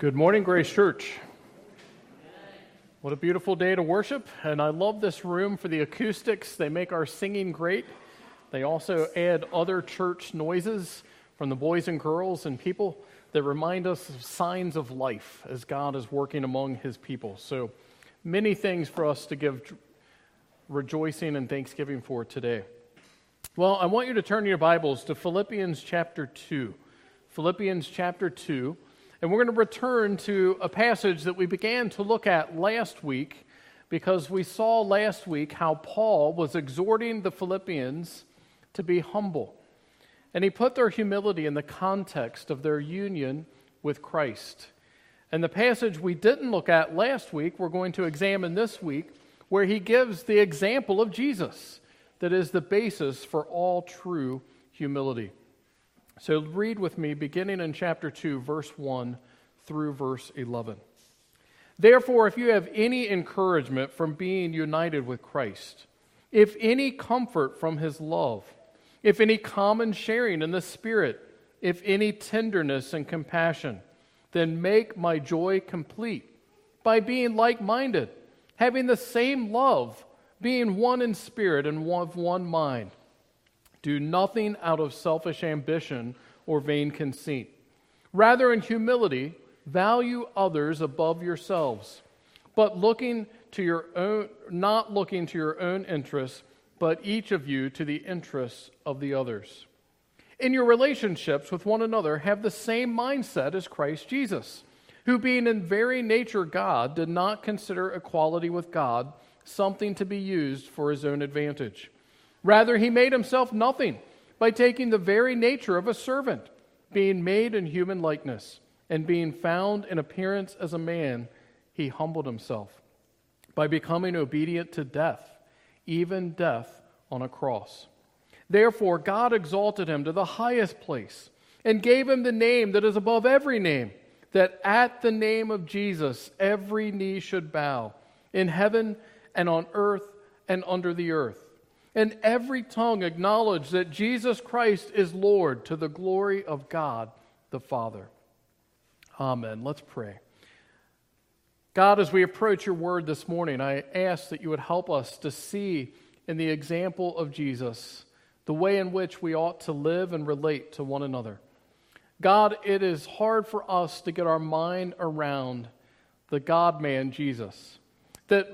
Good morning, Grace Church. What a beautiful day to worship, and I love this room for the acoustics. They make our singing great. They also add other church noises from the boys and girls and people that remind us of signs of life as God is working among His people. So many things for us to give rejoicing and thanksgiving for today. Well, I want you to turn your Bibles to Philippians chapter 2. Philippians chapter 2. And we're going to return to a passage that we began to look at last week because we saw last week how Paul was exhorting the Philippians to be humble. And he put their humility in the context of their union with Christ. And the passage we didn't look at last week, we're going to examine this week, where he gives the example of Jesus that is the basis for all true humility. So read with me, beginning in chapter 2, verse 1 through verse 11. Therefore, if you have any encouragement from being united with Christ, if any comfort from His love, if any common sharing in the Spirit, if any tenderness and compassion, then make my joy complete by being like-minded, having the same love, being one in spirit and of one mind. Do nothing out of selfish ambition or vain conceit. Rather, in humility, value others above yourselves, but not looking to your own interests, but each of you to the interests of the others. In your relationships with one another, have the same mindset as Christ Jesus, who being in very nature God, did not consider equality with God something to be used for His own advantage. Rather, He made Himself nothing by taking the very nature of a servant, being made in human likeness, and being found in appearance as a man, He humbled Himself by becoming obedient to death, even death on a cross. Therefore, God exalted Him to the highest place and gave Him the name that is above every name, that at the name of Jesus every knee should bow, in heaven and on earth and under the earth, and every tongue acknowledge that Jesus Christ is Lord, to the glory of God the Father. Amen. Let's pray. God, as we approach your word this morning, I ask that you would help us to see in the example of Jesus the way in which we ought to live and relate to one another. God, it is hard for us to get our mind around the God-man Jesus, that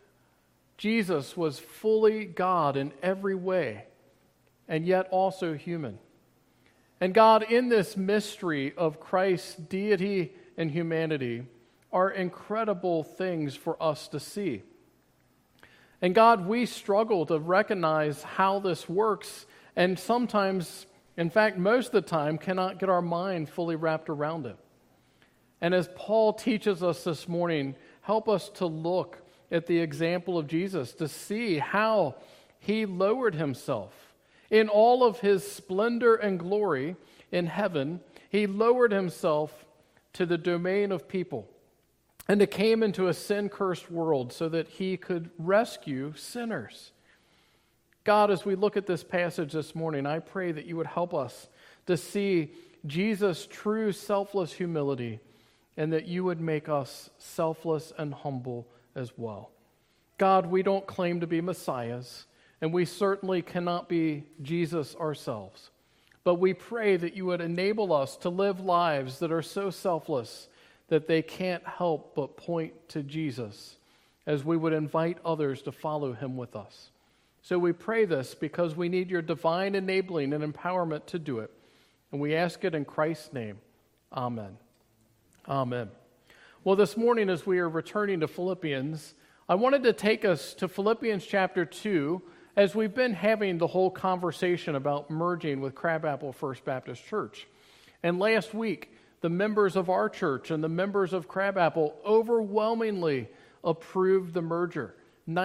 Jesus was fully God in every way, and yet also human. And God, in this mystery of Christ's deity and humanity, are incredible things for us to see. And God, we struggle to recognize how this works, and sometimes, in fact, most of the time, cannot get our mind fully wrapped around it. And as Paul teaches us this morning, help us to look at the example of Jesus, to see how He lowered Himself. In all of His splendor and glory in heaven, He lowered Himself to the domain of people and He came into a sin-cursed world so that He could rescue sinners. God, as we look at this passage this morning, I pray that you would help us to see Jesus' true selfless humility and that you would make us selfless and humble as well. God, we don't claim to be messiahs, and we certainly cannot be Jesus ourselves. But we pray that you would enable us to live lives that are so selfless that they can't help but point to Jesus, as we would invite others to follow Him with us. So we pray this because we need your divine enabling and empowerment to do it. And we ask it in Christ's name. Amen. Amen. Well, this morning as we are returning to Philippians, I wanted to take us to Philippians chapter 2 as we've been having the whole conversation about merging with Crabapple First Baptist Church. And last week, the members of our church and the members of Crabapple overwhelmingly approved the merger.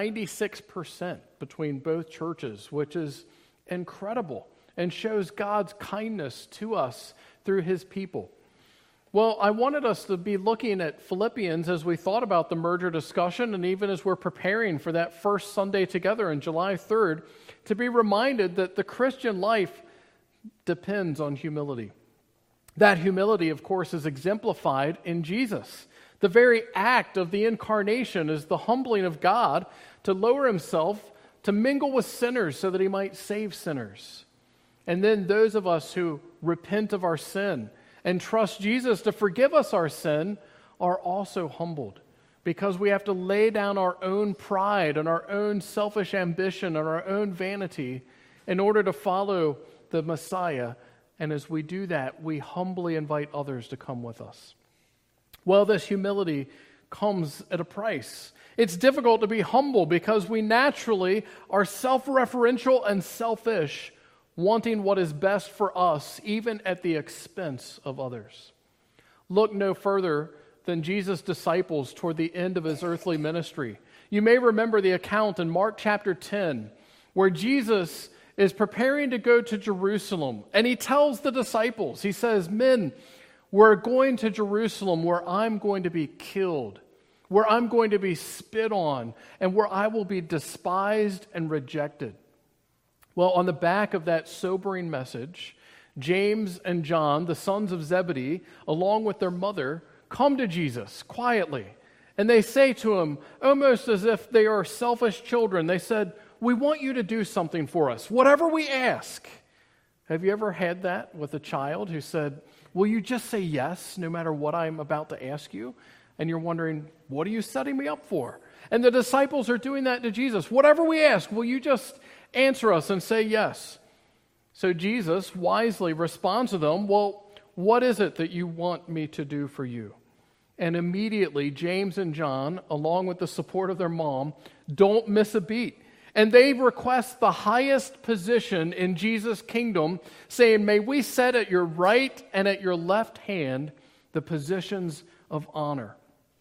96% between both churches, which is incredible and shows God's kindness to us through His people. Well, I wanted us to be looking at Philippians as we thought about the merger discussion, and even as we're preparing for that first Sunday together on July 3rd, to be reminded that the Christian life depends on humility. That humility, of course, is exemplified in Jesus. The very act of the incarnation is the humbling of God to lower himself, to mingle with sinners so that he might save sinners. And then those of us who repent of our sin and trust Jesus to forgive us our sin are also humbled, because we have to lay down our own pride and our own selfish ambition and our own vanity in order to follow the Messiah. And as we do that, we humbly invite others to come with us. Well, this humility comes at a price. It's difficult to be humble because we naturally are self-referential and selfish, wanting what is best for us, even at the expense of others. Look no further than Jesus' disciples toward the end of his earthly ministry. You may remember the account in Mark chapter 10, where Jesus is preparing to go to Jerusalem, and he tells the disciples, he says, "Men, we're going to Jerusalem where I'm going to be killed, where I'm going to be spit on, and where I will be despised and rejected." Well, on the back of that sobering message, James and John, the sons of Zebedee, along with their mother, come to Jesus quietly. And they say to him, almost as if they are selfish children, they said, "We want you to do something for us, whatever we ask." Have you ever had that with a child who said, "Will you just say yes no matter what I'm about to ask you?" And you're wondering, what are you setting me up for? And the disciples are doing that to Jesus. Whatever we ask, will you just answer us and say yes? So Jesus wisely responds to them, "Well, what is it that you want me to do for you?" And immediately James and John, along with the support of their mom, don't miss a beat. And they request the highest position in Jesus' kingdom, saying, "May we set at your right and at your left hand the positions of honor."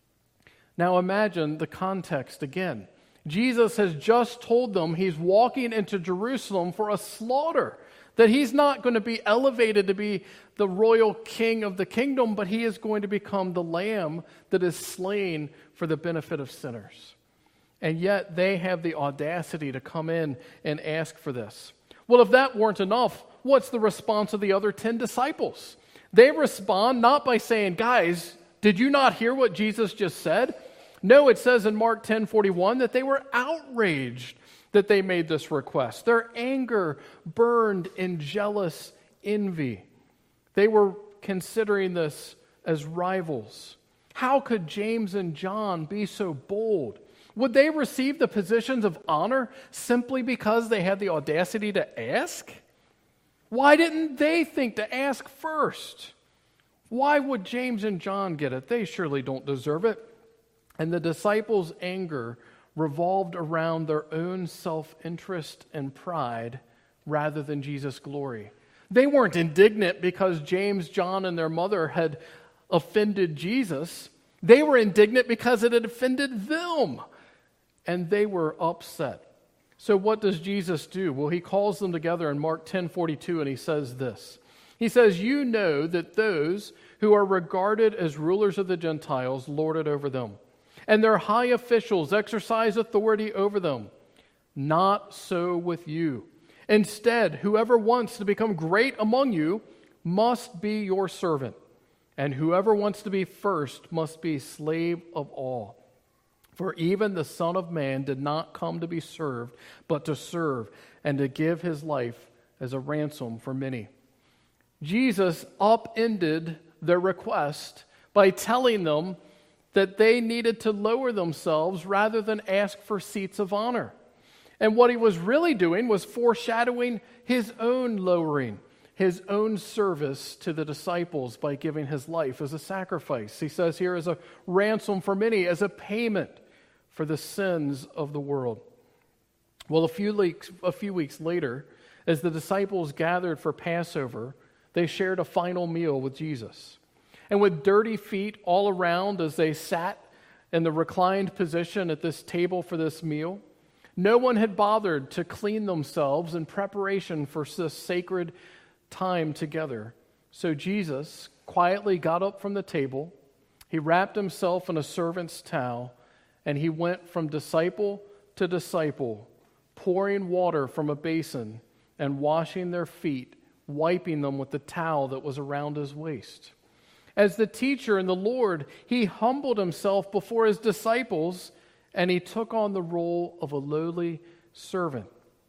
Now imagine the context again. Jesus has just told them he's walking into Jerusalem for a slaughter, that he's not going to be elevated to be the royal king of the kingdom, but he is going to become the lamb that is slain for the benefit of sinners. And yet they have the audacity to come in and ask for this. Well, if that weren't enough, what's the response of the other 10 disciples? They respond not by saying, "Guys, did you not hear what Jesus just said?" No, it says in Mark 10:41 that they were outraged that they made this request. Their anger burned in jealous envy. They were considering this as rivals. How could James and John be so bold? Would they receive the positions of honor simply because they had the audacity to ask? Why didn't they think to ask first? Why would James and John get it? They surely don't deserve it. And the disciples' anger revolved around their own self-interest and pride rather than Jesus' glory. They weren't indignant because James, John, and their mother had offended Jesus. They were indignant because it had offended them. And they were upset. So what does Jesus do? Well, he calls them together in Mark 10:42, and he says this. He says, "You know that those who are regarded as rulers of the Gentiles lord it over them, and their high officials exercise authority over them. Not so with you. Instead, whoever wants to become great among you must be your servant, and whoever wants to be first must be slave of all. For even the Son of Man did not come to be served, but to serve and to give his life as a ransom for many." Jesus upended their request by telling them that they needed to lower themselves rather than ask for seats of honor. And what he was really doing was foreshadowing his own lowering, his own service to the disciples by giving his life as a sacrifice. He says here, as a ransom for many, as a payment for the sins of the world. Well, a few weeks later, as the disciples gathered for Passover, they shared a final meal with Jesus. And with dirty feet all around as they sat in the reclined position at this table for this meal, no one had bothered to clean themselves in preparation for this sacred time together. So Jesus quietly got up from the table, he wrapped himself in a servant's towel, and he went from disciple to disciple, pouring water from a basin and washing their feet wiping them with the towel that was around his waist. As the teacher and the Lord, he humbled himself before his disciples, and he took on the role of a lowly servant.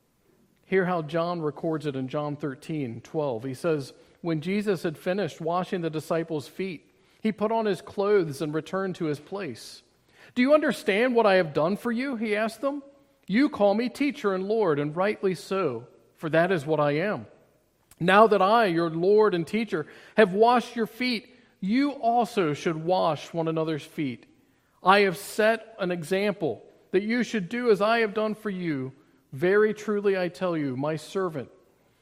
Hear how John records it in John 13:12. He says, when Jesus had finished washing the disciples' feet, he put on his clothes and returned to his place. Do you understand what I have done for you? He asked them. You call me teacher and Lord, and rightly so, for that is what I am. Now that I, your Lord and teacher, have washed your feet, you also should wash one another's feet. I have set an example that you should do as I have done for you. Very truly I tell you, my servant,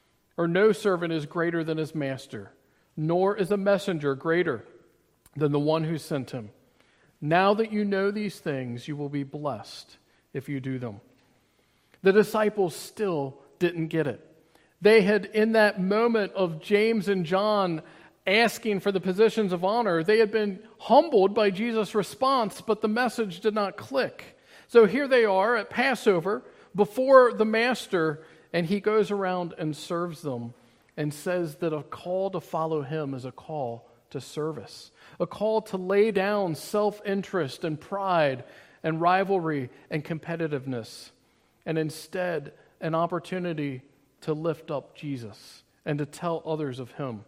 or no servant is greater than his master, nor is a messenger greater than the one who sent him. Now that you know these things, you will be blessed if you do them. The disciples still didn't get it. They had, in that moment of James and John asking for the positions of honor, they had been humbled by Jesus' response, but the message did not click. So here they are at Passover before the master, and he goes around and serves them and says that a call to follow him is a call to service, a call to lay down self-interest and pride and rivalry and competitiveness, and instead an opportunity to lift up Jesus and to tell others of him.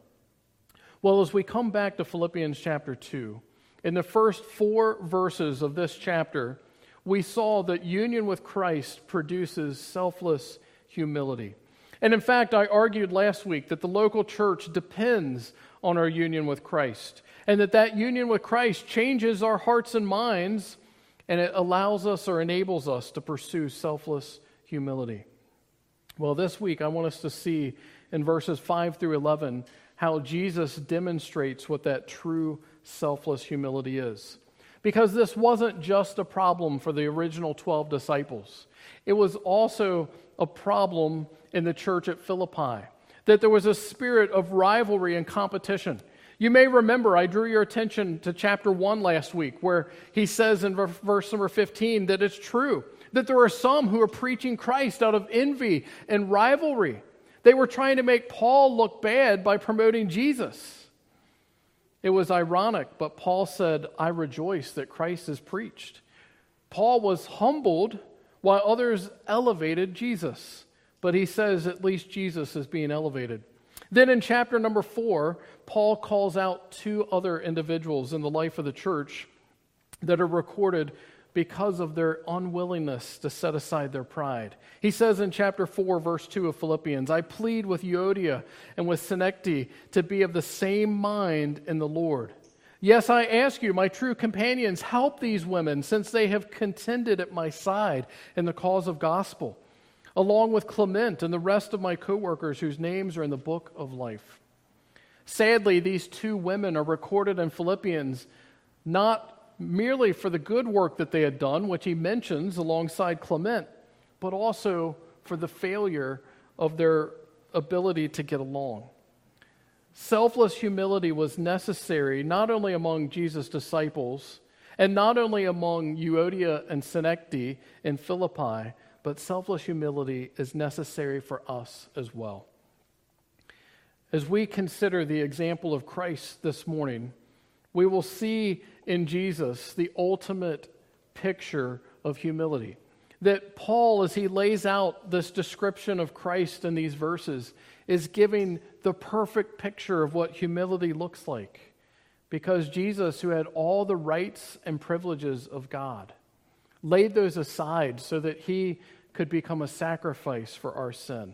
Well, as we come back to Philippians chapter 2, in the first 4 verses of this chapter, we saw that union with Christ produces selfless humility. And in fact, I argued last week that the local church depends on our union with Christ, and that union with Christ changes our hearts and minds, and it allows us or enables us to pursue selfless humility. Well, this week I want us to see in verses 5 through 11 how Jesus demonstrates what that true selfless humility is. Because this wasn't just a problem for the original 12 disciples. It was also a problem in the church at Philippi, that there was a spirit of rivalry and competition. You may remember I drew your attention to chapter 1 last week, where he says in verse number 15 that it's true that there are some who are preaching Christ out of envy and rivalry. They were trying to make Paul look bad by promoting Jesus. It was ironic, but Paul said, I rejoice that Christ is preached. Paul was humbled while others elevated Jesus. But he says at least Jesus is being elevated. Then in chapter number 4, Paul calls out 2 other individuals in the life of the church that are recorded because of their unwillingness to set aside their pride. He says in chapter 4, verse 2 of Philippians, I plead with Euodia and with Syntyche to be of the same mind in the Lord. Yes, I ask you, my true companions, help these women, since they have contended at my side in the cause of gospel, along with Clement and the rest of my co-workers whose names are in the book of life. Sadly, these 2 women are recorded in Philippians not merely for the good work that they had done, which he mentions alongside Clement, but also for the failure of their ability to get along. Selfless humility was necessary not only among Jesus' disciples and not only among Euodia and Syntyche in Philippi, but selfless humility is necessary for us as well. As we consider the example of Christ this morning, we will see in Jesus the ultimate picture of humility. That Paul, as he lays out this description of Christ in these verses, is giving the perfect picture of what humility looks like. Because Jesus, who had all the rights and privileges of God, laid those aside so that he could become a sacrifice for our sin.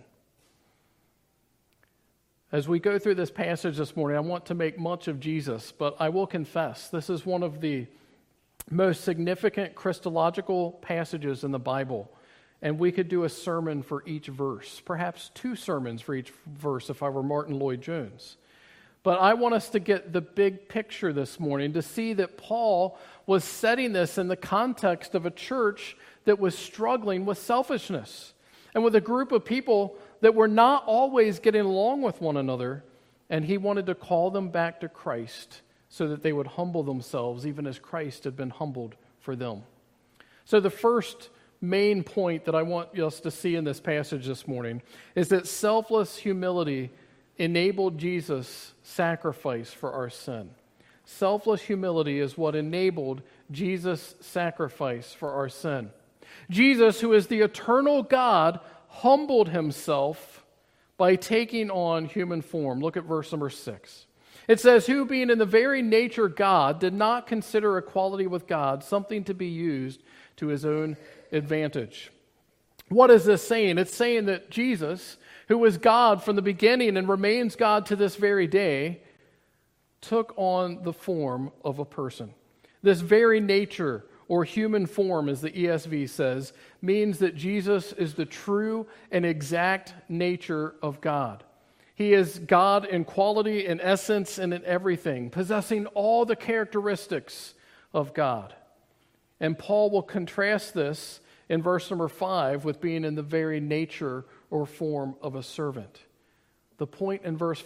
As we go through this passage this morning, I want to make much of Jesus, but I will confess this is one of the most significant Christological passages in the Bible, and we could do a sermon for each verse, perhaps 2 sermons for each verse if I were Martin Lloyd-Jones. But I want us to get the big picture this morning to see that Paul was setting this in the context of a church that was struggling with selfishness and with a group of people that were not always getting along with one another, and he wanted to call them back to Christ so that they would humble themselves even as Christ had been humbled for them. So the first main point that I want us to see in this passage this morning is that selfless humility enabled Jesus' sacrifice for our sin. Selfless humility is what enabled Jesus' sacrifice for our sin. Jesus, who is the eternal God, humbled himself by taking on human form. Look at verse number 6. It says, who being in the very nature God, did not consider equality with God something to be used to his own advantage. What is this saying? It's saying that Jesus, who was God from the beginning and remains God to this very day, took on the form of a person. This very nature, or human form, as the ESV says, means that Jesus is the true and exact nature of God. He is God in quality, in essence, and in everything, possessing all the characteristics of God. And Paul will contrast this in verse number 5 with being in the very nature or form of a servant. The point in verse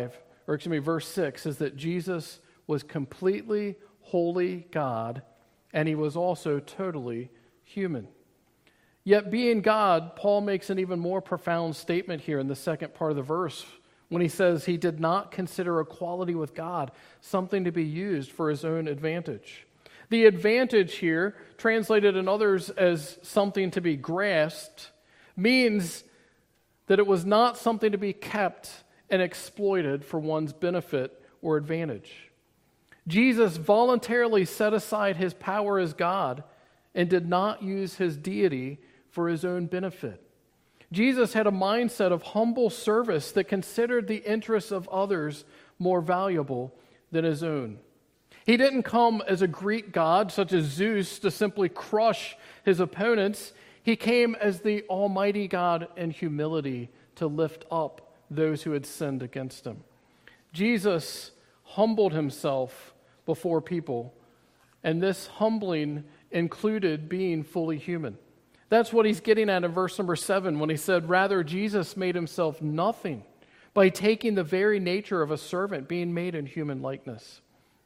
6 is that Jesus was completely holy God, and he was also totally human. Yet being God, Paul makes an even more profound statement here in the second part of the verse when he says he did not consider equality with God something to be used for his own advantage. The advantage here, translated in others as something to be grasped, means that it was not something to be kept and exploited for one's benefit or advantage. Jesus voluntarily set aside his power as God and did not use his deity for his own benefit. Jesus had a mindset of humble service that considered the interests of others more valuable than his own. He didn't come as a Greek god such as Zeus to simply crush his opponents. He came as the Almighty God in humility to lift up those who had sinned against him. Jesus humbled himself before people, and this humbling included being fully human. That's what he's getting at in verse number 7 when he said, rather, Jesus made himself nothing by taking the very nature of a servant, being made in human likeness.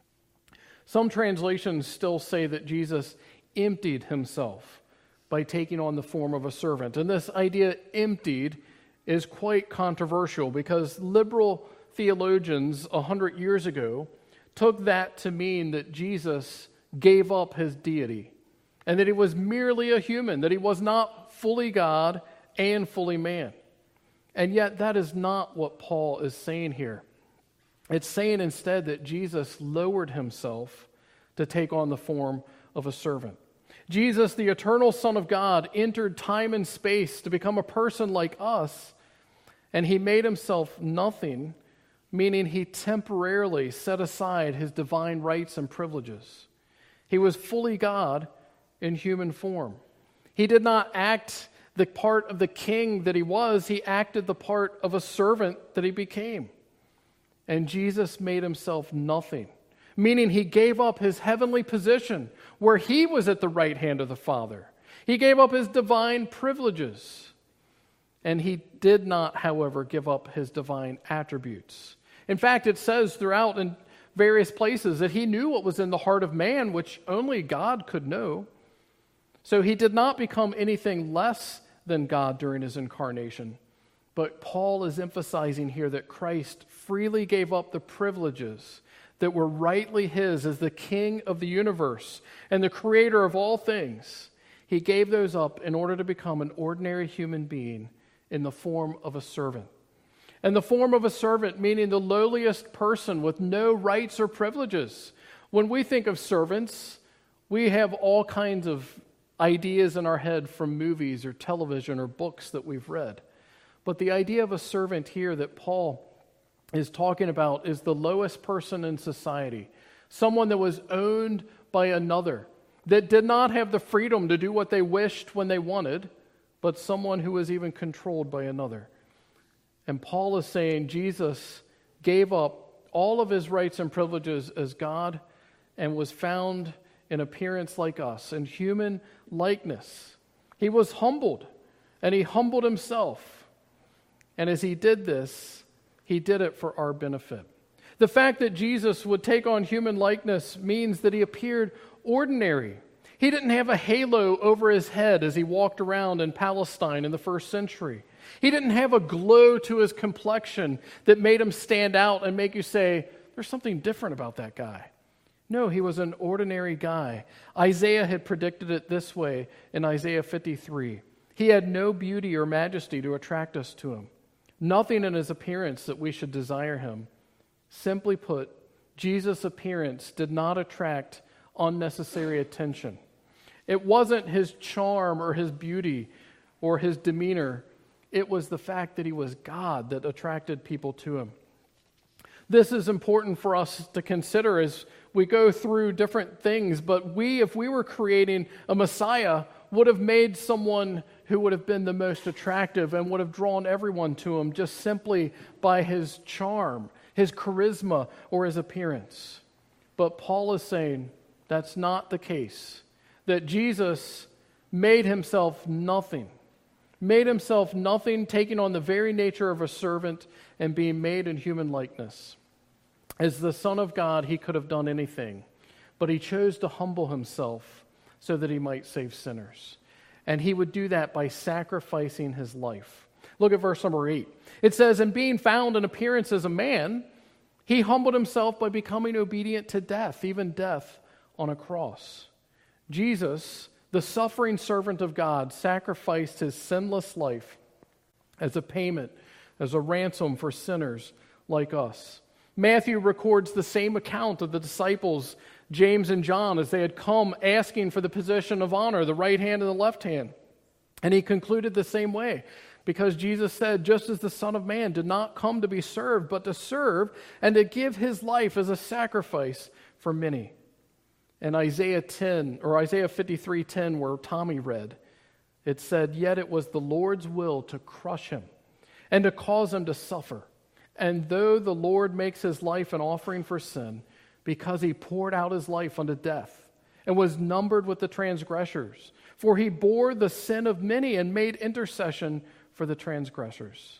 Some translations still say that Jesus emptied himself by taking on the form of a servant. And this idea, emptied, is quite controversial because liberal theologians 100 years ago took that to mean that Jesus gave up his deity and that he was merely a human, that he was not fully God and fully man. And yet that is not what Paul is saying here. It's saying instead that Jesus lowered himself to take on the form of a servant. Jesus, the eternal Son of God, entered time and space to become a person like us, and he made himself nothing, meaning he temporarily set aside his divine rights and privileges. He was fully God in human form. He did not act the part of the king that he was, he acted the part of a servant that he became. And Jesus made himself nothing, meaning he gave up his heavenly position where he was at the right hand of the Father. He gave up his divine privileges. And he did not, however, give up his divine attributes. In fact, it says throughout in various places that he knew what was in the heart of man, which only God could know. So he did not become anything less than God during his incarnation. But Paul is emphasizing here that Christ freely gave up the privileges that were rightly his as the King of the universe and the creator of all things. He gave those up in order to become an ordinary human being in the form of a servant. And the form of a servant meaning the lowliest person with no rights or privileges. When we think of servants, we have all kinds of ideas in our head from movies or television or books that we've read. But the idea of a servant here that Paul is talking about is the lowest person in society, someone that was owned by another, that did not have the freedom to do what they wished when they wanted, but someone who was even controlled by another. And Paul is saying Jesus gave up all of his rights and privileges as God and was found in appearance like us, in human likeness. He was humbled, and he humbled himself. And as he did this, he did it for our benefit. The fact that Jesus would take on human likeness means that he appeared ordinary. He didn't have a halo over his head as he walked around in Palestine in the first century. He didn't have a glow to his complexion that made him stand out and make you say, there's something different about that guy. No, he was an ordinary guy. Isaiah had predicted it this way in Isaiah 53. He had no beauty or majesty to attract us to him. Nothing in his appearance that we should desire him. Simply put, Jesus' appearance did not attract unnecessary attention. It wasn't his charm or his beauty or his demeanor. It was the fact that he was God that attracted people to him. This is important for us to consider as we go through different things, but if we were creating a Messiah, would have made someone who would have been the most attractive and would have drawn everyone to him just simply by his charm, his charisma, or his appearance. But Paul is saying that's not the case, that Jesus made himself nothing, taking on the very nature of a servant and being made in human likeness. As the Son of God, he could have done anything, but he chose to humble himself so that he might save sinners. And he would do that by sacrificing his life. Look at verse number 8. It says, "And being found in appearance as a man, he humbled himself by becoming obedient to death, even death on a cross." Jesus, the suffering servant of God, sacrificed his sinless life as a payment, as a ransom for sinners like us. Matthew records the same account of the disciples, James and John, as they had come asking for the position of honor, the right hand and the left hand. And he concluded the same way, because Jesus said, just as the Son of Man did not come to be served, but to serve and to give his life as a sacrifice for many. In Isaiah 53:10, where Tommy read, it said, "Yet it was the Lord's will to crush him and to cause him to suffer. And though the Lord makes his life an offering for sin, because he poured out his life unto death and was numbered with the transgressors, for he bore the sin of many and made intercession for the transgressors."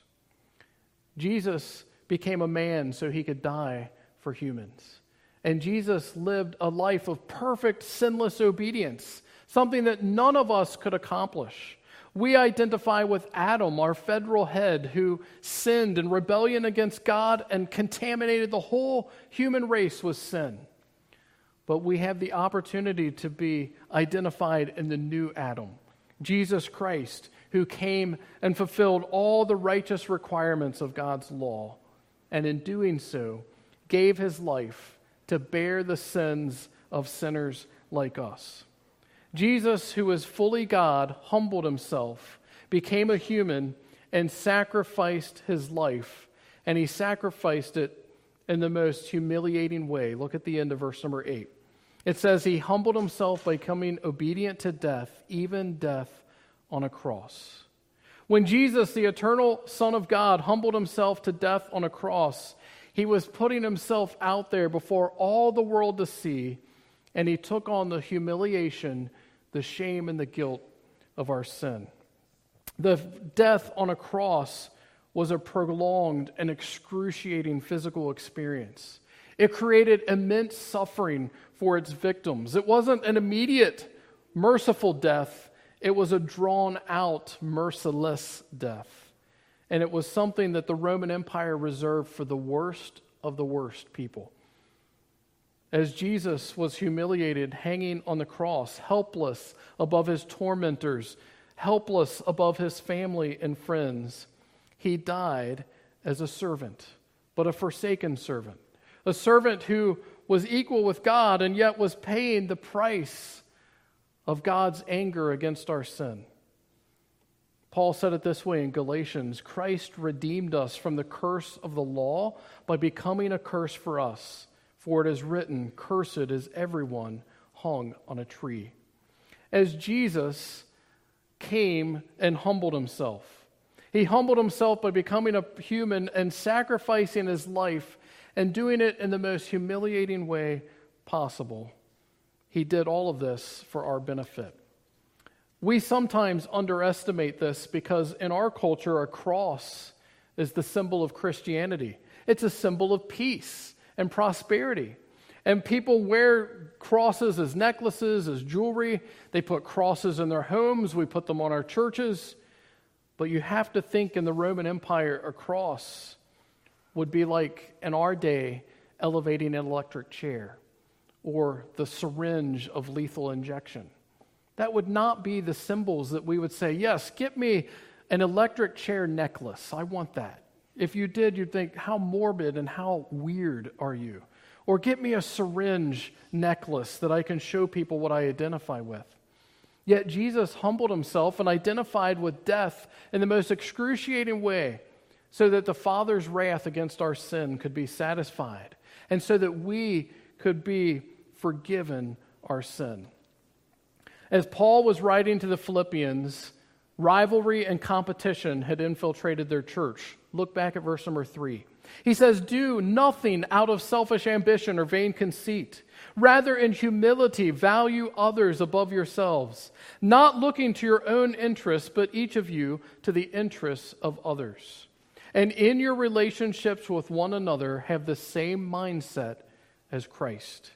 Jesus became a man so he could die for humans. And Jesus lived a life of perfect, sinless obedience, something that none of us could accomplish. We identify with Adam, our federal head, who sinned in rebellion against God and contaminated the whole human race with sin. But we have the opportunity to be identified in the new Adam, Jesus Christ, who came and fulfilled all the righteous requirements of God's law, and in doing so, gave his life to bear the sins of sinners like us. Jesus, who is fully God, humbled himself, became a human, and sacrificed his life. And he sacrificed it in the most humiliating way. Look at the end of verse number 8. It says, he humbled himself by becoming obedient to death, even death on a cross. When Jesus, the eternal Son of God, humbled himself to death on a cross, he was putting himself out there before all the world to see, and he took on the humiliation, the shame, and the guilt of our sin. The death on a cross was a prolonged and excruciating physical experience. It created immense suffering for its victims. It wasn't an immediate, merciful death. It was a drawn-out, merciless death. And it was something that the Roman Empire reserved for the worst of the worst people. As Jesus was humiliated, hanging on the cross, helpless above his tormentors, helpless above his family and friends, he died as a servant, but a forsaken servant. A servant who was equal with God and yet was paying the price of God's anger against our sin. Paul said it this way in Galatians, Christ redeemed us from the curse of the law by becoming a curse for us. For it is written, cursed is everyone hung on a tree. As Jesus came and humbled himself, he humbled himself by becoming a human and sacrificing his life and doing it in the most humiliating way possible. He did all of this for our benefit. We sometimes underestimate this because in our culture, a cross is the symbol of Christianity. It's a symbol of peace and prosperity. And people wear crosses as necklaces, as jewelry. They put crosses in their homes. We put them on our churches. But you have to think in the Roman Empire, a cross would be like, in our day, elevating an electric chair or the syringe of lethal injection. That would not be the symbols that we would say, yes, get me an electric chair necklace. I want that. If you did, you'd think, how morbid and how weird are you? Or get me a syringe necklace that I can show people what I identify with. Yet Jesus humbled himself and identified with death in the most excruciating way so that the Father's wrath against our sin could be satisfied and so that we could be forgiven our sin. As Paul was writing to the Philippians, rivalry and competition had infiltrated their church. Look back at verse number 3. He says, "Do nothing out of selfish ambition or vain conceit. Rather, in humility, value others above yourselves, not looking to your own interests, but each of you to the interests of others. And in your relationships with one another, have the same mindset as Christ."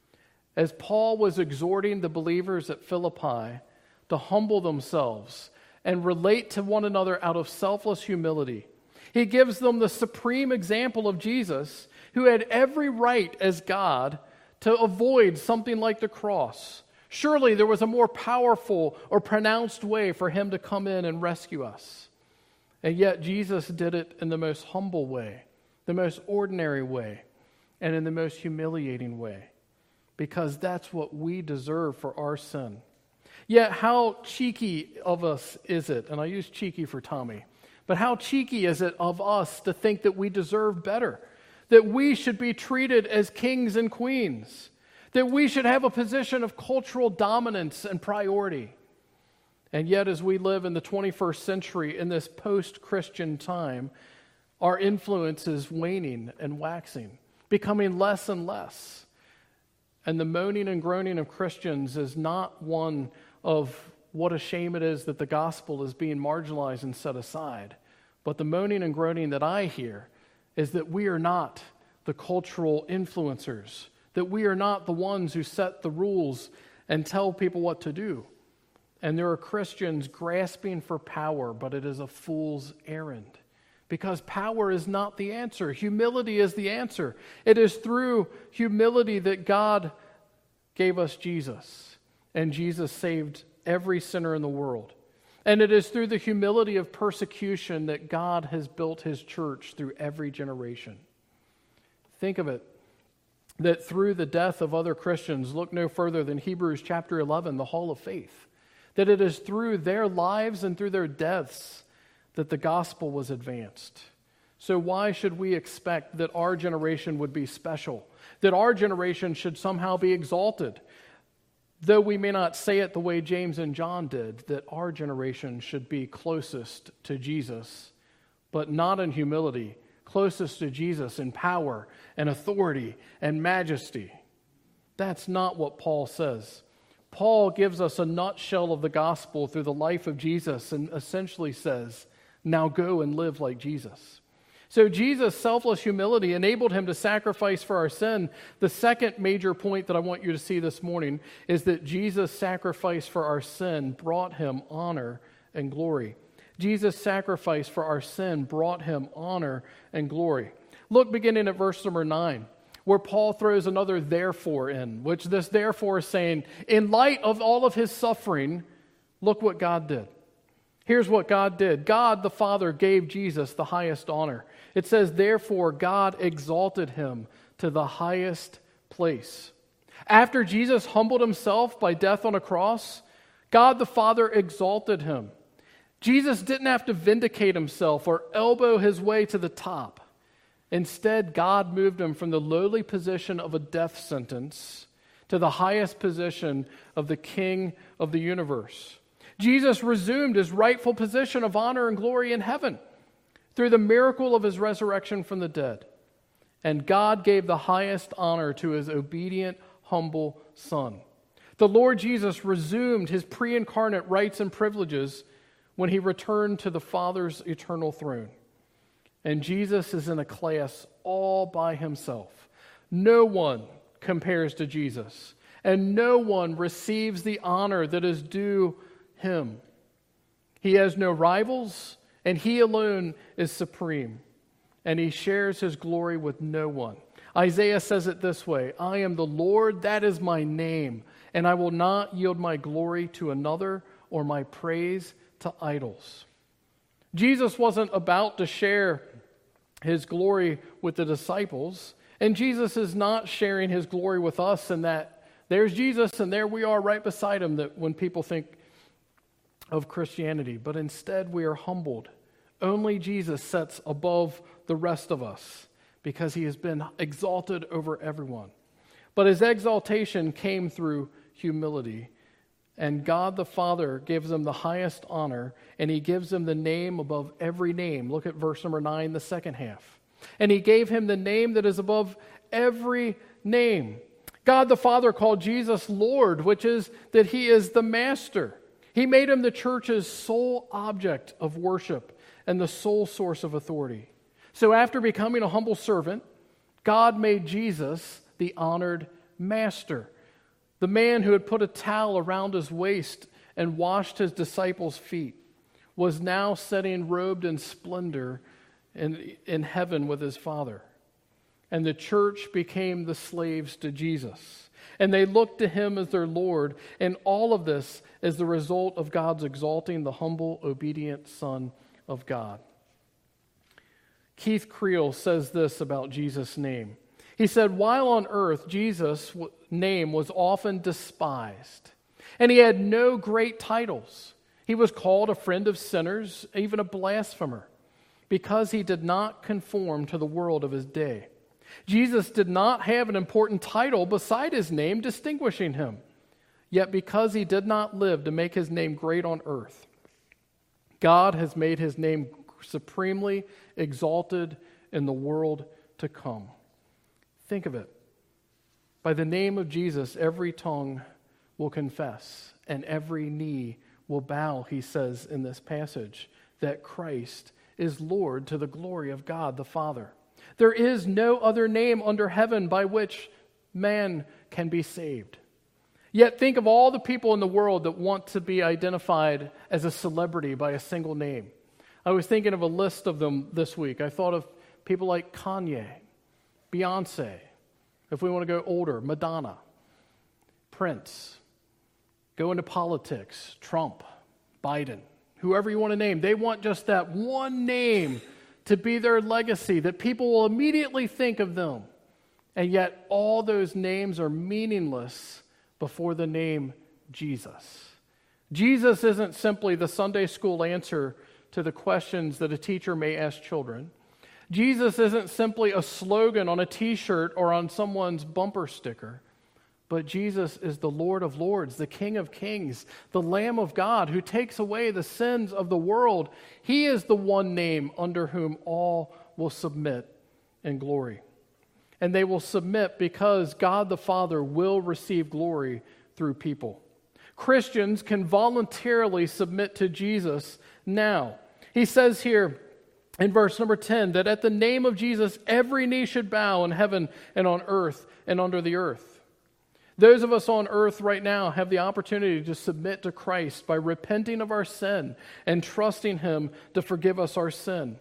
As Paul was exhorting the believers at Philippi to humble themselves and relate to one another out of selfless humility, he gives them the supreme example of Jesus, who had every right as God to avoid something like the cross. Surely there was a more powerful or pronounced way for him to come in and rescue us. And yet Jesus did it in the most humble way, the most ordinary way, and in the most humiliating way, because that's what we deserve for our sin. Yet how cheeky of us is it, and I use cheeky for Tommy, but how cheeky is it of us to think that we deserve better, that we should be treated as kings and queens, that we should have a position of cultural dominance and priority. And yet as we live in the 21st century, in this post-Christian time, our influence is waning and waxing, becoming less and less. And the moaning and groaning of Christians is not one of what a shame it is that the gospel is being marginalized and set aside. But the moaning and groaning that I hear is that we are not the cultural influencers, that we are not the ones who set the rules and tell people what to do. And there are Christians grasping for power, but it is a fool's errand. Because power is not the answer. Humility is the answer. It is through humility that God gave us Jesus. And Jesus saved every sinner in the world. And it is through the humility of persecution that God has built his church through every generation. Think of it, that through the death of other Christians, look no further than Hebrews chapter 11, the hall of faith. That it is through their lives and through their deaths that the gospel was advanced. So why should we expect that our generation would be special? That our generation should somehow be exalted? Though we may not say it the way James and John did, that our generation should be closest to Jesus, but not in humility, closest to Jesus in power and authority and majesty. That's not what Paul says. Paul gives us a nutshell of the gospel through the life of Jesus and essentially says, now go and live like Jesus. So Jesus' selfless humility enabled him to sacrifice for our sin. The second major point that I want you to see this morning is that Jesus' sacrifice for our sin brought him honor and glory. Jesus' sacrifice for our sin brought him honor and glory. Look beginning at verse number 9, where Paul throws another therefore in, which this therefore is saying, in light of all of his suffering, look what God did. Here's what God did. God the Father gave Jesus the highest honor. It says, therefore, God exalted him to the highest place. After Jesus humbled himself by death on a cross, God the Father exalted him. Jesus didn't have to vindicate himself or elbow his way to the top. Instead, God moved him from the lowly position of a death sentence to the highest position of the King of the universe. Jesus resumed his rightful position of honor and glory in heaven through the miracle of his resurrection from the dead. And God gave the highest honor to his obedient, humble Son. The Lord Jesus resumed his pre-incarnate rights and privileges when he returned to the Father's eternal throne. And Jesus is in a class all by himself. No one compares to Jesus, and no one receives the honor that is due him. He has no rivals, and he alone is supreme, and he shares his glory with no one. Isaiah says it this way, I am the Lord, that is my name, and I will not yield my glory to another or my praise to idols. Jesus wasn't about to share his glory with the disciples, and Jesus is not sharing his glory with us in that there's Jesus and there we are right beside him that when people think of Christianity, but instead we are humbled. Only Jesus sits above the rest of us because he has been exalted over everyone. But his exaltation came through humility, and God the Father gives him the highest honor, and he gives him the name above every name. Look at verse number 9, the second half. And he gave him the name that is above every name. God the Father called Jesus Lord, which is that he is the master. He made him the church's sole object of worship and the sole source of authority. So after becoming a humble servant, God made Jesus the honored master. The man who had put a towel around his waist and washed his disciples' feet was now sitting robed in splendor in heaven with his Father. And the church became the slaves to Jesus. And they looked to him as their Lord. And all of this is the result of God's exalting the humble, obedient Son of God. Keith Creel says this about Jesus' name. He said, while on earth, Jesus' name was often despised, and he had no great titles. He was called a friend of sinners, even a blasphemer, because he did not conform to the world of his day. Jesus did not have an important title beside his name distinguishing him. Yet because he did not live to make his name great on earth, God has made his name supremely exalted in the world to come. Think of it. By the name of Jesus, every tongue will confess and every knee will bow, he says in this passage, that Christ is Lord to the glory of God the Father. There is no other name under heaven by which man can be saved. Yet think of all the people in the world that want to be identified as a celebrity by a single name. I was thinking of a list of them this week. I thought of people like Kanye, Beyonce, if we want to go older, Madonna, Prince, go into politics, Trump, Biden, whoever you want to name. They want just that one name to be their legacy, that people will immediately think of them. And yet all those names are meaningless before the name Jesus. Jesus isn't simply the Sunday school answer to the questions that a teacher may ask children. Jesus isn't simply a slogan on a t-shirt or on someone's bumper sticker. But Jesus is the Lord of Lords, the King of Kings, the Lamb of God who takes away the sins of the world. He is the one name under whom all will submit in glory. And they will submit because God the Father will receive glory through people. Christians can voluntarily submit to Jesus now. He says here in verse number 10 that at the name of Jesus, every knee should bow in heaven and on earth and under the earth. Those of us on earth right now have the opportunity to submit to Christ by repenting of our sin and trusting him to forgive us our sin.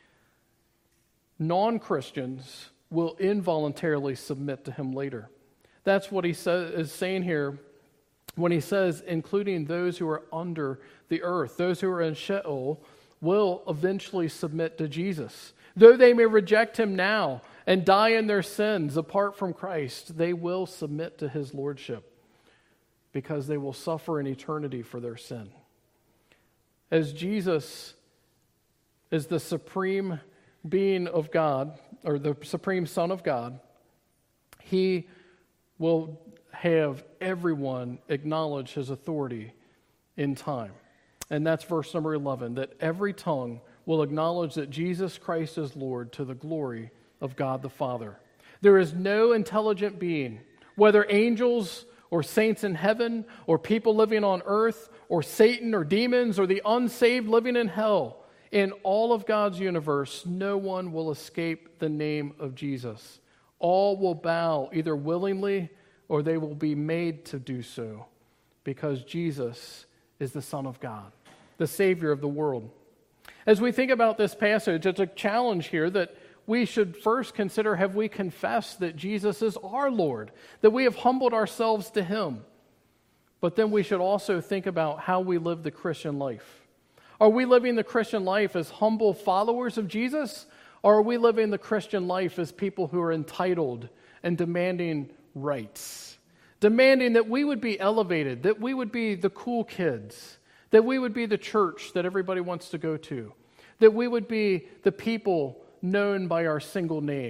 Non-Christians will involuntarily submit to him later. That's what he is saying here when he says, including those who are under the earth, those who are in Sheol, will eventually submit to Jesus. Though they may reject him now and die in their sins apart from Christ, they will submit to his lordship because they will suffer in eternity for their sin. As Jesus is the supreme being of God, or the supreme Son of God, he will have everyone acknowledge his authority in time. And that's verse number 11, that every tongue will acknowledge that Jesus Christ is Lord to the glory of God the Father. There is no intelligent being, whether angels or saints in heaven or people living on earth or Satan or demons or the unsaved living in hell. In all of God's universe, no one will escape the name of Jesus. All will bow either willingly or they will be made to do so because Jesus is the Son of God. the Savior of the world. As we think about this passage, it's a challenge here that we should first consider, have we confessed that Jesus is our Lord, that we have humbled ourselves to him? But then we should also think about how we live the Christian life. Are we living the Christian life as humble followers of Jesus, or are we living the Christian life as people who are entitled and demanding rights? Demanding that we would be elevated, that we would be the cool kids, that we would be the church that everybody wants to go to, that we would be the people known by our single name?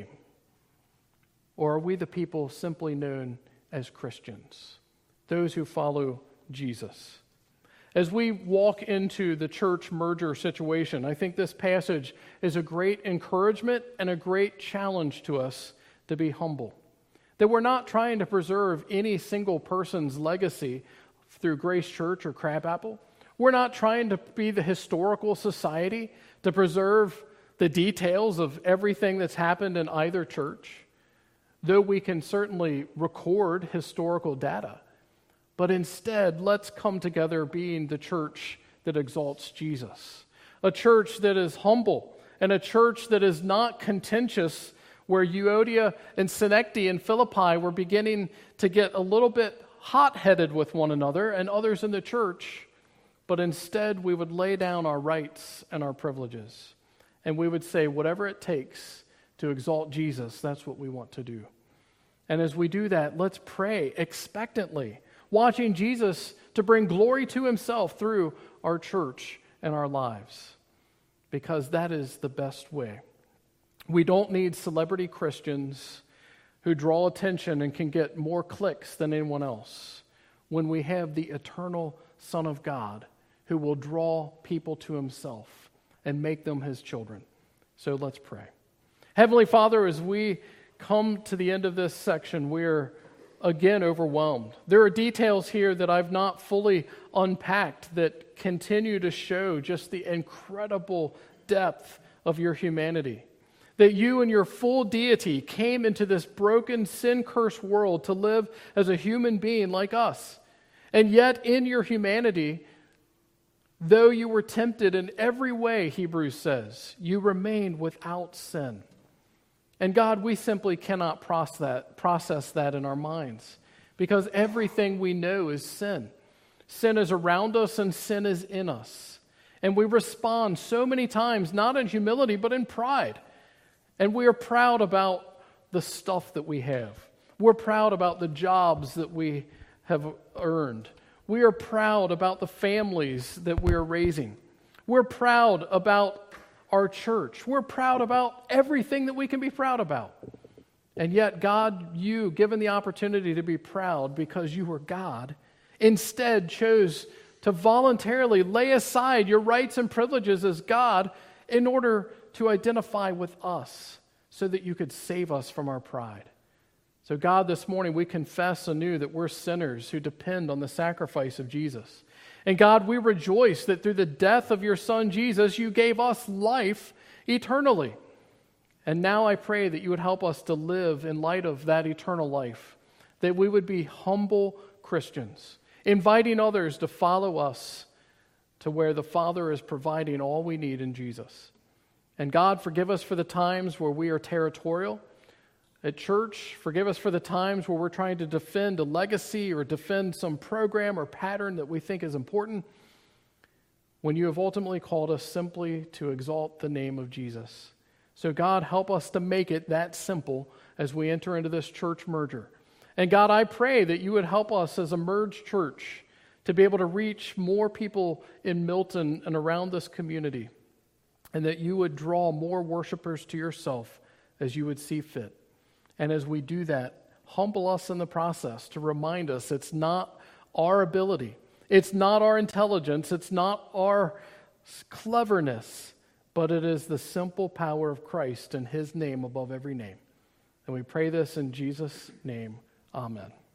Or are we the people simply known as Christians, those who follow Jesus? As we walk into the church merger situation, I think this passage is a great encouragement and a great challenge to us to be humble. That we're not trying to preserve any single person's legacy through Grace Church or Crabapple. We're not trying to be the historical society to preserve the details of everything that's happened in either church, though we can certainly record historical data. But instead, let's come together being the church that exalts Jesus, a church that is humble, and a church that is not contentious, where Euodia and Synecdoche and Philippi were beginning to get a little bit hot-headed with one another and others in the church, but instead we would lay down our rights and our privileges. And we would say, whatever it takes to exalt Jesus, that's what we want to do. And as we do that, let's pray expectantly, watching Jesus to bring glory to himself through our church and our lives, because that is the best way. We don't need celebrity Christians who draw attention and can get more clicks than anyone else, when we have the eternal Son of God who will draw people to himself and make them his children. So let's pray. Heavenly Father, as we come to the end of this section, we're again overwhelmed. There are details here that I've not fully unpacked that continue to show just the incredible depth of your humanity. That you and your full deity came into this broken, sin-cursed world to live as a human being like us. And yet in your humanity, though you were tempted in every way, Hebrews says, you remained without sin. And God, we simply cannot process that in our minds, because everything we know is sin. Sin is around us and sin is in us. And we respond so many times, not in humility, but in pride. And we are proud about the stuff that we have. We're proud about the jobs that we have earned. We are proud about the families that we are raising. We're proud about our church. We're proud about everything that we can be proud about. And yet, God, you, given the opportunity to be proud because you were God, instead chose to voluntarily lay aside your rights and privileges as God in order to identify with us so that you could save us from our pride. So God, this morning we confess anew that we're sinners who depend on the sacrifice of Jesus. And God, we rejoice that through the death of your Son Jesus, you gave us life eternally. And now I pray that you would help us to live in light of that eternal life, that we would be humble Christians, inviting others to follow us to where the Father is providing all we need in Jesus. And God, forgive us for the times where we are territorial at church. Forgive us for the times where we're trying to defend a legacy or defend some program or pattern that we think is important, when you have ultimately called us simply to exalt the name of Jesus. So God, help us to make it that simple as we enter into this church merger. And God, I pray that you would help us as a merged church to be able to reach more people in Milton and around this community, and that you would draw more worshipers to yourself as you would see fit. And as we do that, humble us in the process to remind us it's not our ability, it's not our intelligence, it's not our cleverness, but it is the simple power of Christ and his name above every name. And we pray this in Jesus' name. Amen.